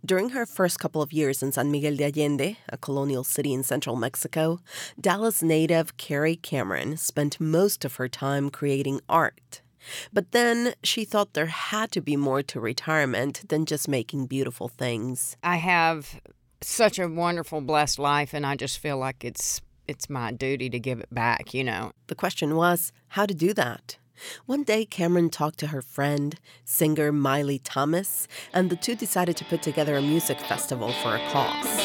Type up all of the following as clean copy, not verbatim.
During her first couple of years in San Miguel de Allende, a colonial city in central Mexico, Dallas native Carrie Cameron spent most of her time creating art. But then she thought there had to be more to retirement than just making beautiful things. I have such a wonderful, blessed life, and I just feel like it's my duty to give it back, you know. The question was how to do that. One day, Cameron talked to her friend, singer Miley Thomas, and the two decided to put together a music festival for a cause.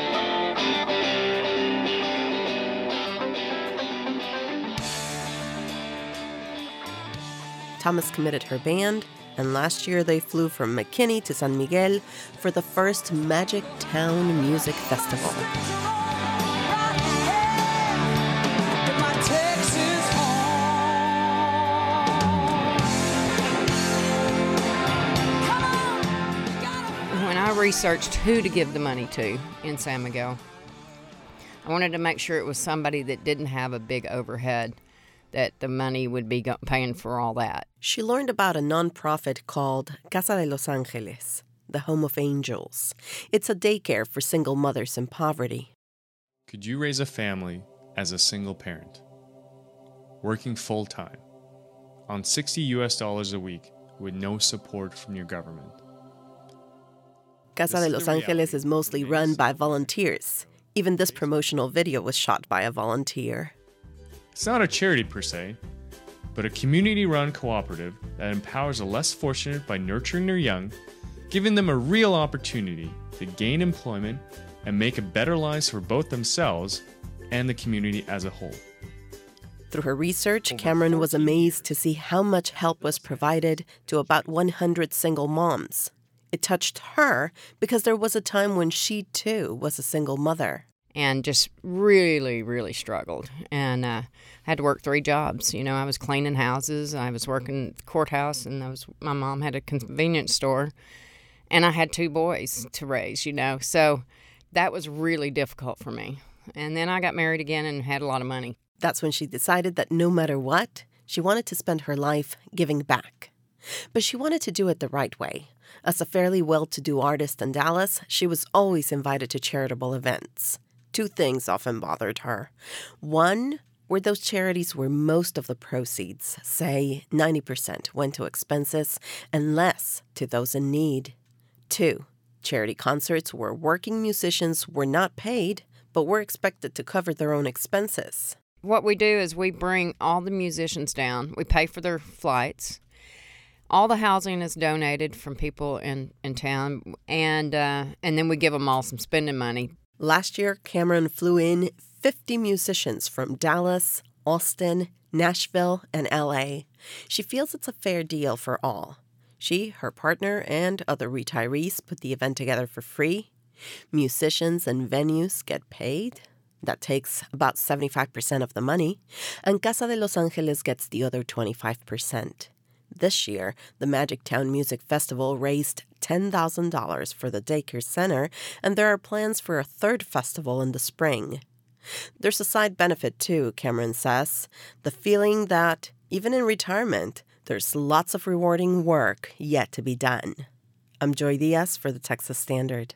Thomas committed her band, and last year they flew from McKinney to San Miguel for the first Magic Town Music Festival. When I researched who to give the money to in San Miguel, I wanted to make sure it was somebody that didn't have a big overhead, that the money would be paying for all that. She learned about a nonprofit called Casa de los Ángeles, the Home of Angels. It's a daycare for single mothers in poverty. Could you raise a family as a single parent, working full-time, on $60 a week with no support from your government? Casa de los Ángeles is mostly run by volunteers. Even this promotional video was shot by a volunteer. It's not a charity per se, but a community-run cooperative that empowers the less fortunate by nurturing their young, giving them a real opportunity to gain employment and make a better lives for both themselves and the community as a whole. Through her research, Cameron was amazed to see how much help was provided to about 100 single moms. It touched her because there was a time when she, too, was a single mother. And just really, really struggled. And had to work 3 jobs. You know, I was cleaning houses, I was working at the courthouse, and my mom had a convenience store. And I had 2 boys to raise, you know. So that was really difficult for me. And then I got married again and had a lot of money. That's when she decided that no matter what, she wanted to spend her life giving back. But she wanted to do it the right way. As a fairly well-to-do artist in Dallas, she was always invited to charitable events. 2 things often bothered her. One, were those charities where most of the proceeds, say 90%, went to expenses and less to those in need. 2, charity concerts where working musicians were not paid, but were expected to cover their own expenses. What we do is we bring all the musicians down. We pay for their flights. All the housing is donated from people in town, and then we give them all some spending money. Last year, Cameron flew in 50 musicians from Dallas, Austin, Nashville, and L.A. She feels it's a fair deal for all. She, her partner, and other retirees put the event together for free. Musicians and venues get paid. That takes about 75% of the money. And Casa de los Ángeles gets the other 25%. This year, the Magic Town Music Festival raised $10,000 for the daycare center, and there are plans for a 3rd festival in the spring. There's a side benefit too, Cameron says, the feeling that, even in retirement, there's lots of rewarding work yet to be done. I'm Joy Diaz for the Texas Standard.